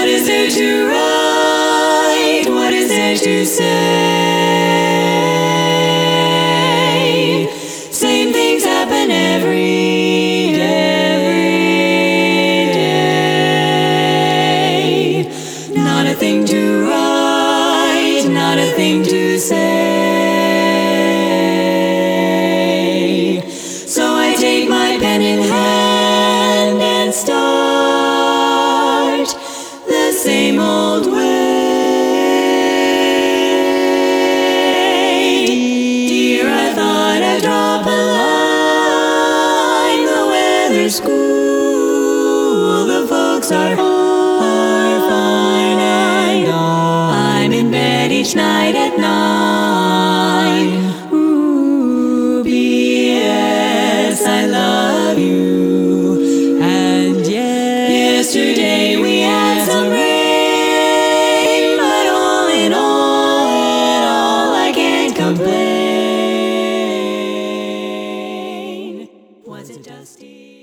What is there to write? What is there to say? Same things happen every day. Not a thing to write, not a thing to say. So I take my pen in hand and start the same old way. Dear, I thought I'd drop a line. The weather's cool, the folks are fine, and I'm in bed each night at 9. Ooh, P.S. I love you. And yesterday we had some rain, but all in all, I can't complain. Was it dusty?